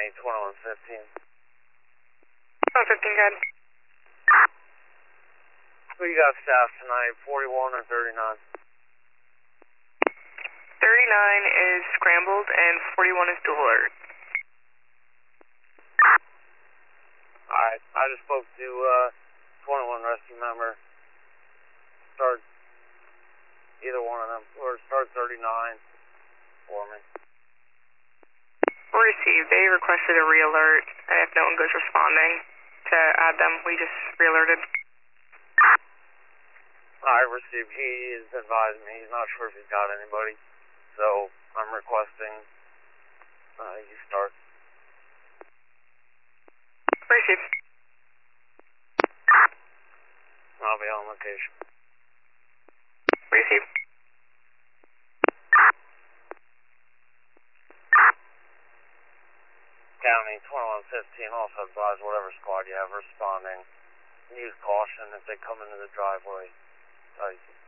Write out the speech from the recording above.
County 2115. 2115, good. Who you got staff tonight, 41 or 39? 39 is scrambled and 41 is dual alert. Alright, I just spoke to 21 rescue member. Start either one of them, or start 39 for me. Received. They requested a re-alert, and if no one goes responding to add them, we just re-alerted. I received. He is advising me. He's not sure if he's got anybody, so I'm requesting you start. Received. I'll be on location. Received. County 2115, also advise whatever squad you have responding. Use caution if they come into the driveway.